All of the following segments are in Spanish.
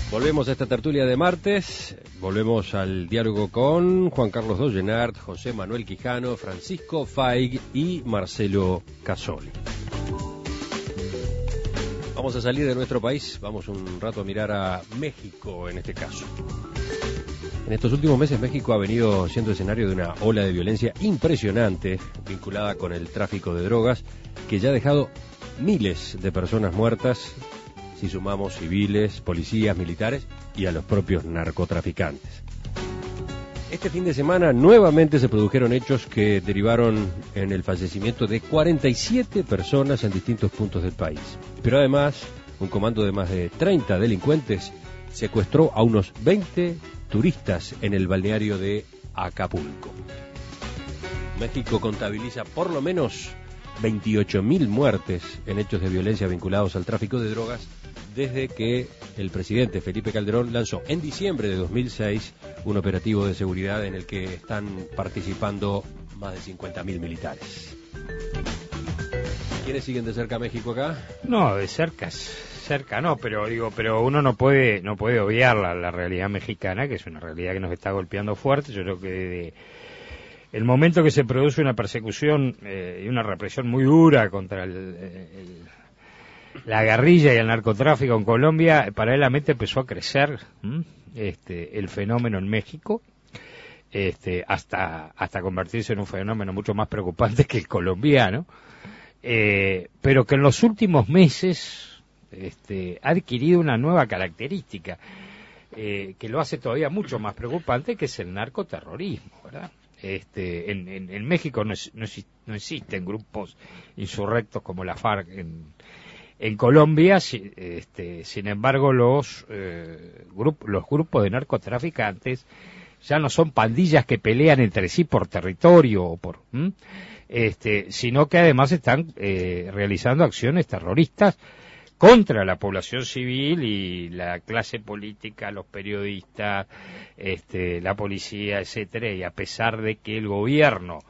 Volvemos a esta tertulia de martes, volvemos al diálogo con Juan Carlos Dollenart, José Manuel Quijano, Francisco Faig y Marcelo Casoli. Vamos a salir de nuestro país, vamos un rato a mirar a México en este caso. En estos últimos meses México ha venido siendo escenario de una ola de violencia impresionante vinculada con el tráfico de drogas que ya ha dejado miles de personas muertas, si sumamos civiles, policías, militares y a los propios narcotraficantes. Este fin de semana nuevamente se produjeron hechos que derivaron en el fallecimiento de 47 personas en distintos puntos del país. Pero además, un comando de más de 30 delincuentes secuestró a unos 20 turistas en el balneario de Acapulco. México contabiliza por lo menos 28.000 muertes en hechos de violencia vinculados al tráfico de drogas desde que el presidente Felipe Calderón lanzó en diciembre de 2006 un operativo de seguridad en el que están participando más de 50.000 militares. ¿Quiénes siguen de cerca a México acá? No, de cerca no, pero uno no puede obviar la realidad mexicana, que es una realidad que nos está golpeando fuerte. Yo creo que desde el momento que se produce una persecución y una represión muy dura contra la guerrilla y el narcotráfico en Colombia, paralelamente empezó a crecer el fenómeno en México, hasta convertirse en un fenómeno mucho más preocupante que el colombiano, pero que en los últimos meses ha adquirido una nueva característica que lo hace todavía mucho más preocupante, que es el narcoterrorismo, ¿verdad? En México no existen grupos insurrectos como la FARC en Colombia, sin embargo los grupos de narcotraficantes ya no son pandillas que pelean entre sí por territorio sino que además están realizando acciones terroristas contra la población civil y la clase política, los periodistas, la policía, etcétera, y a pesar de que el gobierno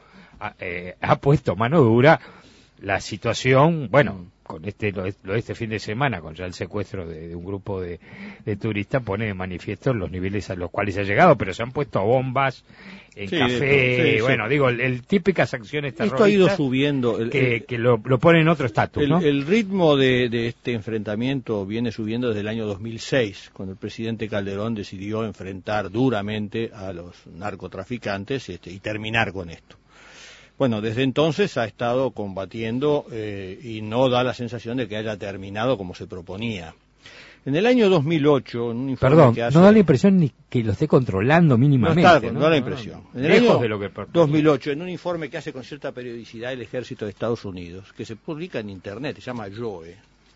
ha puesto mano dura, la situación, bueno, con lo de este fin de semana, con ya el secuestro de un grupo de turistas, pone de manifiesto los niveles a los cuales ha llegado, pero se han puesto bombas en café, el típicas acciones terroristas. Esto ha ido subiendo. Que lo pone en otro estatus, ¿no? El ritmo de este enfrentamiento viene subiendo desde el año 2006, cuando el presidente Calderón decidió enfrentar duramente a los narcotraficantes y terminar con esto. Bueno, desde entonces ha estado combatiendo y no da la sensación de que haya terminado como se proponía. En el año 2008, en un informe que hace... no da la impresión ni que lo esté controlando mínimamente. No da la impresión. En el año 2008, en un informe que hace con cierta periodicidad el Ejército de Estados Unidos, que se publica en Internet, se llama JOE.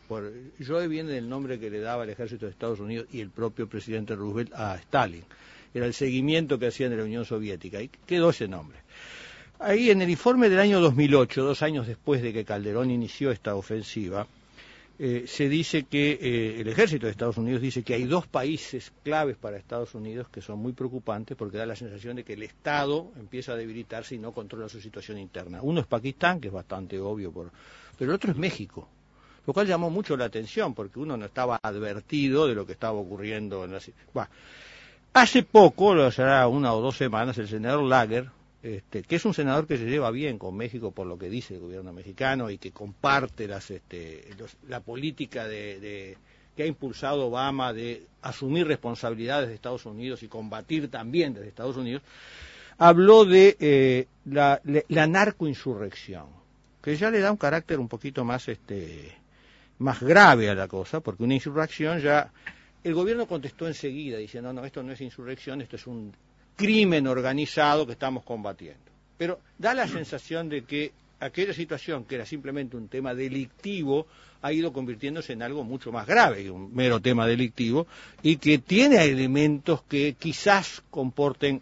JOE viene del nombre que le daba el Ejército de Estados Unidos y el propio presidente Roosevelt a Stalin. Era el seguimiento que hacían de la Unión Soviética y quedó ese nombre. Ahí en el informe del año 2008, 2 años después de que Calderón inició esta ofensiva, se dice que el ejército de Estados Unidos dice que hay 2 países claves para Estados Unidos que son muy preocupantes porque da la sensación de que el Estado empieza a debilitarse y no controla su situación interna. Uno es Pakistán, que es bastante obvio, pero el otro es México, lo cual llamó mucho la atención porque uno no estaba advertido de lo que estaba ocurriendo en la... Hace poco, será 1 o 2 semanas, el senador Lager, que es un senador que se lleva bien con México por lo que dice el gobierno mexicano y que comparte la política que ha impulsado Obama de asumir responsabilidades de Estados Unidos y combatir también desde Estados Unidos, habló de la narcoinsurrección, que ya le da un carácter un poquito más grave a la cosa, porque una insurrección ya... El gobierno contestó enseguida diciendo, no, esto no es insurrección, esto es un crimen organizado que estamos combatiendo. Pero da la sensación de que aquella situación que era simplemente un tema delictivo ha ido convirtiéndose en algo mucho más grave que un mero tema delictivo y que tiene elementos que quizás comporten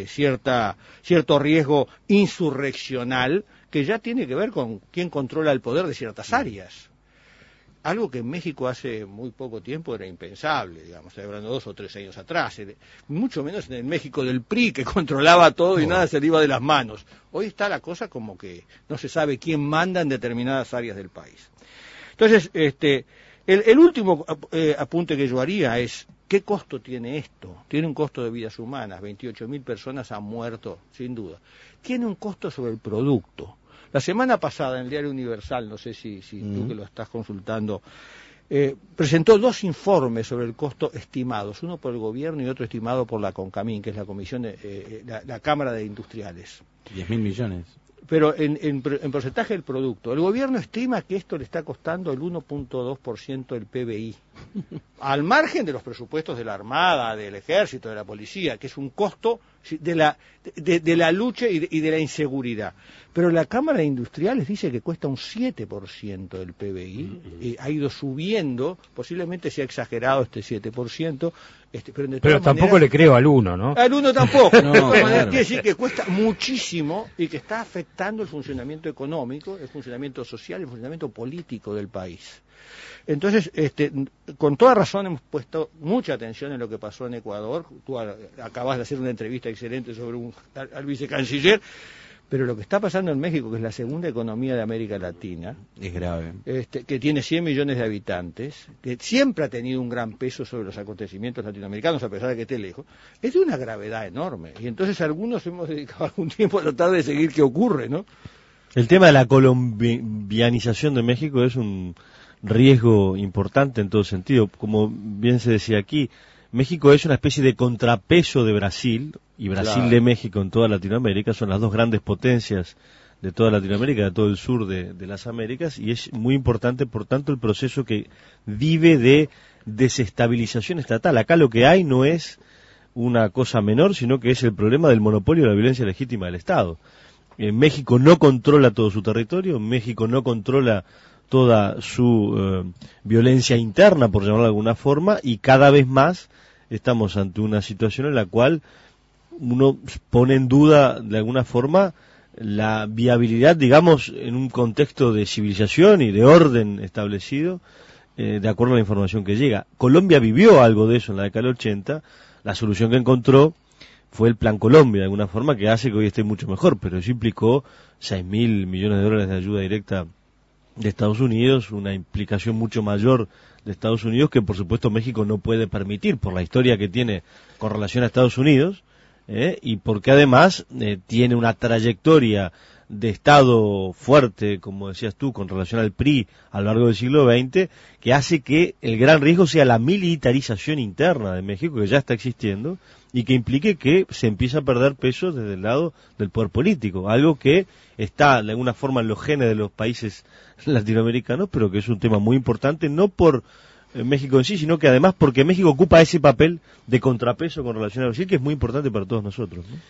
cierto riesgo insurreccional que ya tiene que ver con quién controla el poder de ciertas áreas. Algo que en México hace muy poco tiempo era impensable, digamos, estoy hablando 2 o 3 años atrás, mucho menos en el México del PRI, que controlaba todo y nada se le iba de las manos. Hoy está la cosa como que no se sabe quién manda en determinadas áreas del país. Entonces, el último apunte que yo haría es ¿qué costo tiene esto? Tiene un costo de vidas humanas, 28.000 personas han muerto, sin duda. Tiene un costo sobre el producto. La semana pasada en el Diario Universal, no sé si tú que lo estás consultando, presentó 2 informes sobre el costo estimados, uno por el gobierno y otro estimado por la CONCAMIN, que es la Comisión la Cámara de Industriales. 10.000 millones. Pero en porcentaje del producto, el gobierno estima que esto le está costando el 1.2% del PBI, al margen de los presupuestos de la Armada, del Ejército, de la Policía, que es un costo de la lucha y de la inseguridad. Pero la Cámara de Industriales dice que cuesta un 7% del PBI, ha ido subiendo, posiblemente sea exagerado este 7%, pero tampoco le creo al 1, ¿no? Al 1 tampoco. No, claro. claro. Quiere decir que cuesta muchísimo y que está afectando el funcionamiento económico, el funcionamiento social, el funcionamiento político del país. Entonces, con toda razón hemos puesto mucha atención en lo que pasó en Ecuador. Tú acabas de hacer una entrevista excelente sobre al vicecanciller. Pero lo que está pasando en México, que es la segunda economía de América Latina, es grave, que tiene 100 millones de habitantes, que siempre ha tenido un gran peso sobre los acontecimientos latinoamericanos, a pesar de que esté lejos, es de una gravedad enorme. Y entonces algunos hemos dedicado algún tiempo a tratar de seguir qué ocurre, ¿no? El tema de la colombianización de México es un riesgo importante en todo sentido. Como bien se decía aquí, México es una especie de contrapeso de Brasil, y Brasil claro. de México en toda Latinoamérica, son las 2 grandes potencias de toda Latinoamérica, de todo el sur de las Américas, y es muy importante, por tanto, el proceso que vive de desestabilización estatal. Acá lo que hay no es una cosa menor, sino que es el problema del monopolio de la violencia legítima del Estado. México no controla todo su territorio, México no controla toda su violencia interna, por llamarlo de alguna forma, y cada vez más estamos ante una situación en la cual uno pone en duda, de alguna forma, la viabilidad, digamos, en un contexto de civilización y de orden establecido, de acuerdo a la información que llega. Colombia vivió algo de eso en la década del 80, la solución que encontró fue el Plan Colombia, de alguna forma, que hace que hoy esté mucho mejor, pero eso implicó 6.000 millones de dólares de ayuda directa de Estados Unidos, una implicación mucho mayor de Estados Unidos que por supuesto México no puede permitir por la historia que tiene con relación a Estados Unidos, y porque además tiene una trayectoria de Estado fuerte, como decías tú, con relación al PRI a lo largo del siglo XX, que hace que el gran riesgo sea la militarización interna de México, que ya está existiendo, y que implique que se empieza a perder peso desde el lado del poder político, algo que está de alguna forma en los genes de los países latinoamericanos, pero que es un tema muy importante, no por México en sí, sino que además porque México ocupa ese papel de contrapeso con relación a Brasil, que es muy importante para todos nosotros, ¿no?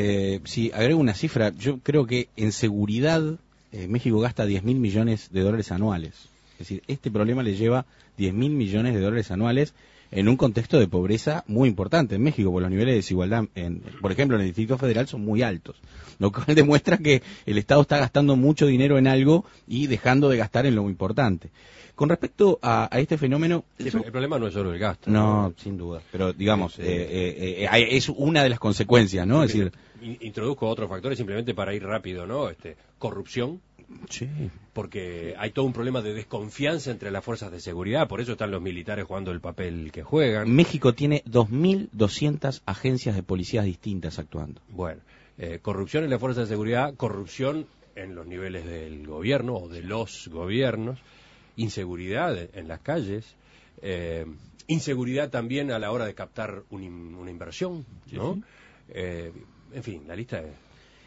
Sí, agrego una cifra. Yo creo que en seguridad México gasta 10.000 millones de dólares anuales. Es decir, este problema le lleva 10.000 millones de dólares anuales en un contexto de pobreza muy importante en México, porque los niveles de desigualdad, por ejemplo, en el Distrito Federal son muy altos, lo cual demuestra que el Estado está gastando mucho dinero en algo y dejando de gastar en lo muy importante. Con respecto a este fenómeno... Sí, el problema no es solo el gasto. No, sin duda, pero digamos, es una de las consecuencias, ¿no? Es decir... Introduzco otros factores simplemente para ir rápido, ¿no? Corrupción. Sí. Porque hay todo un problema de desconfianza entre las fuerzas de seguridad, por eso están los militares jugando el papel que juegan. México tiene 2.200 agencias de policías distintas actuando. Bueno, corrupción en las fuerzas de seguridad, corrupción en los niveles del gobierno o de los gobiernos, inseguridad en las calles, inseguridad también a la hora de captar una inversión, ¿no? Sí. En fin, la lista es...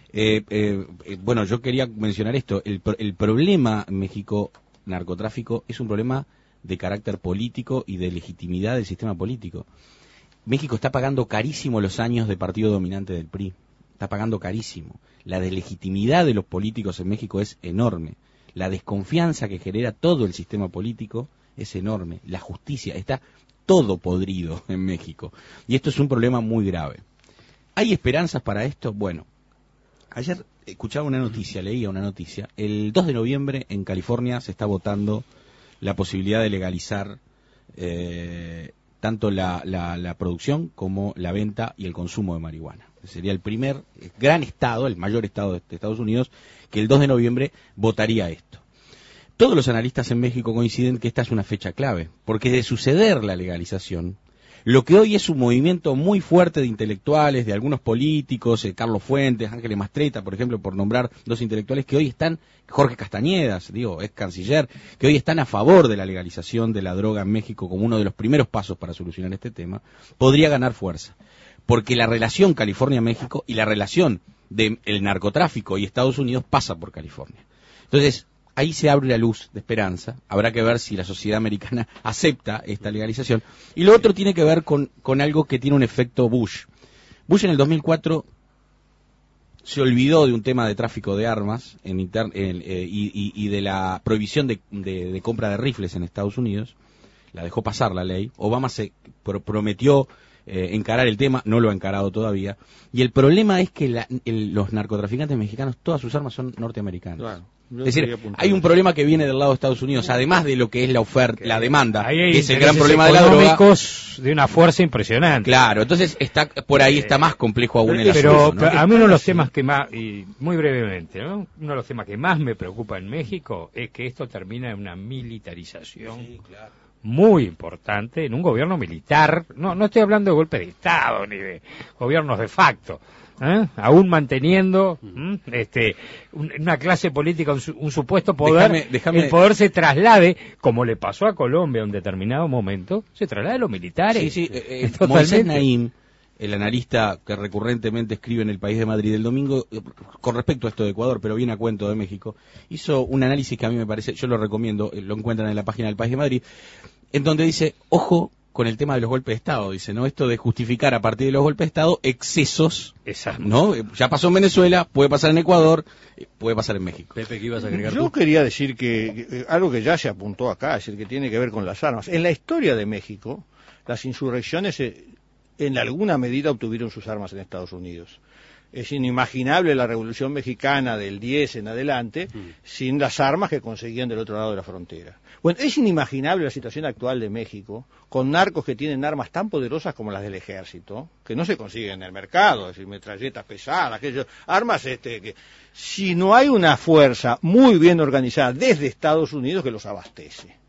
Bueno, yo quería mencionar esto. El problema en México, narcotráfico, es un problema de carácter político y de legitimidad del sistema político. México está pagando carísimo los años de partido dominante del PRI. Está pagando carísimo. La deslegitimidad de los políticos en México es enorme. La desconfianza que genera todo el sistema político es enorme. La justicia, está todo podrido en México. Y esto es un problema muy grave. ¿Hay esperanzas para esto? Bueno, ayer escuchaba una noticia, leía una noticia. El 2 de noviembre en California se está votando la posibilidad de legalizar tanto la producción como la venta y el consumo de marihuana. Sería el primer gran estado, el mayor estado de Estados Unidos, que el 2 de noviembre votaría esto. Todos los analistas en México coinciden que esta es una fecha clave, porque de suceder la legalización, Lo que hoy es un movimiento muy fuerte de intelectuales, de algunos políticos, Carlos Fuentes, Ángeles Mastretta, por ejemplo, por nombrar dos intelectuales que hoy están, Jorge Castañedas, es canciller, que hoy están a favor de la legalización de la droga en México como uno de los primeros pasos para solucionar este tema, podría ganar fuerza. Porque la relación California-México y la relación del narcotráfico y Estados Unidos pasa por California. Entonces, ahí se abre la luz de esperanza. Habrá que ver si la sociedad americana acepta esta legalización. Y lo otro tiene que ver con algo que tiene un efecto Bush. Bush en el 2004 se olvidó de un tema de tráfico de armas y de la prohibición de compra de rifles en Estados Unidos. La dejó pasar la ley. Obama se prometió encarar el tema, no lo ha encarado todavía. Y el problema es que los narcotraficantes mexicanos, todas sus armas son norteamericanas. Claro. Es decir, hay un problema que viene del lado de Estados Unidos, además de lo que es la oferta, la demanda, que es el gran problema de la droga. De una fuerza impresionante. Claro, entonces por ahí está más complejo aún el asunto. Pero a mí uno de los temas que más, y muy brevemente, ¿no? Uno de los temas que más me preocupa en México es que esto termina en una militarización. Sí, claro. Muy importante en un gobierno militar. No estoy hablando de golpe de Estado ni de gobiernos de facto, aún manteniendo una clase política, un supuesto poder. El poder se traslade, como le pasó a Colombia en un determinado momento, se traslade a los militares. Sí, Moisés Naim, el analista que recurrentemente escribe en El País de Madrid el domingo, con respecto a esto de Ecuador, pero viene a cuento de México, hizo un análisis que a mí me parece, yo lo recomiendo, lo encuentran en la página del País de Madrid, en donde dice, ojo con el tema de los golpes de Estado, dice, ¿no? Esto de justificar a partir de los golpes de Estado excesos, ¿no? Ya pasó en Venezuela, puede pasar en Ecuador, puede pasar en México. Pepe, ¿qué ibas a agregar Yo quería decir que algo que ya se apuntó acá, es decir, que tiene que ver con las armas. En la historia de México, las insurrecciones en alguna medida obtuvieron sus armas en Estados Unidos. Es inimaginable la Revolución Mexicana del 10 en adelante sin las armas que conseguían del otro lado de la frontera. Bueno, es inimaginable la situación actual de México con narcos que tienen armas tan poderosas como las del ejército, que no se consiguen en el mercado, es decir, metralletas pesadas, armas que si no hay una fuerza muy bien organizada desde Estados Unidos que los abastece.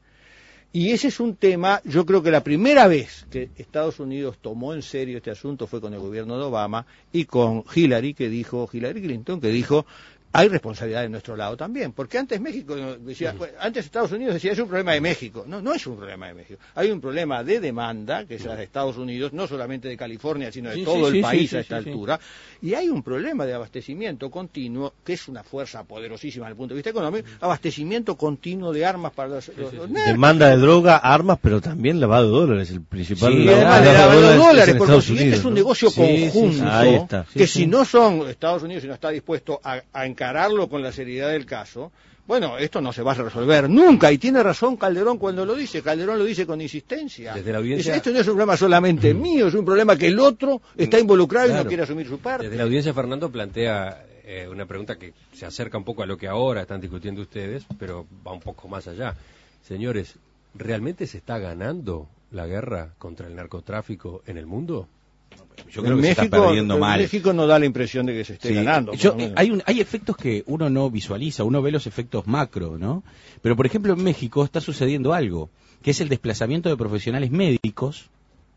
Y ese es un tema, yo creo que la primera vez que Estados Unidos tomó en serio este asunto fue con el gobierno de Obama y con Hillary Clinton, que dijo, hay responsabilidad de nuestro lado también, porque antes México decía, antes Estados Unidos decía, es un problema de México. No es un problema de México. Hay un problema de demanda, que es la de Estados Unidos, no solamente de California, sino de todo el país a esta altura, y hay un problema de abastecimiento continuo, que es una fuerza poderosísima desde el punto de vista económico, abastecimiento continuo de armas para los demanda de droga, armas, pero también lavado de dólares, el principal lavado de dólares, porque este es un negocio conjunto, que si no son Estados Unidos, si no está dispuesto a encararlo con la seriedad del caso, bueno, esto no se va a resolver nunca, y tiene razón Calderón cuando lo dice. Calderón lo dice con insistencia. Desde la audiencia... Dice, esto no es un problema solamente mío, es un problema que el otro está involucrado y no quiere asumir su parte. Desde la audiencia, Fernando plantea una pregunta que se acerca un poco a lo que ahora están discutiendo ustedes, pero va un poco más allá. Señores, ¿realmente se está ganando la guerra contra el narcotráfico en el mundo? Yo creo que México, se está perdiendo mal. México no da la impresión de que se esté ganando. Hay efectos que uno no visualiza, uno ve los efectos macro, ¿no? Pero, por ejemplo, en México está sucediendo algo, que es el desplazamiento de profesionales médicos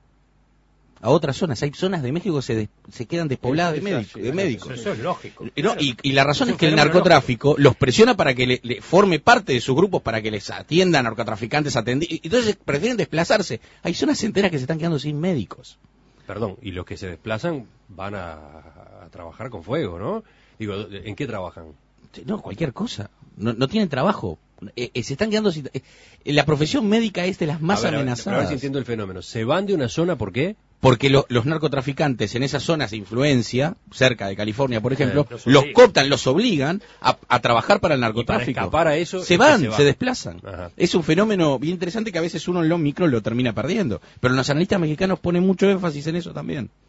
a otras zonas. Hay zonas de México que se quedan despobladas de médicos. Eso es lógico. Y la razón es que el narcotráfico los presiona para que le forme parte de sus grupos, para que les atiendan narcotraficantes atendidos. Entonces prefieren desplazarse. Hay zonas enteras que se están quedando sin médicos. Perdón, y los que se desplazan van a trabajar con fuego, ¿no? Digo, ¿en qué trabajan? No, cualquier cosa. No tienen trabajo. Se están quedando sin... la profesión médica es de las más amenazadas. A ver si entiendo el fenómeno. ¿Se van de una zona por qué? Porque los narcotraficantes en esas zonas de influencia, cerca de California, por ejemplo, los cooptan, los obligan a trabajar para el narcotráfico. Y para escapar a eso, se desplazan. Ajá. Es un fenómeno bien interesante que a veces uno en lo micro lo termina perdiendo. Pero los analistas mexicanos ponen mucho énfasis en eso también.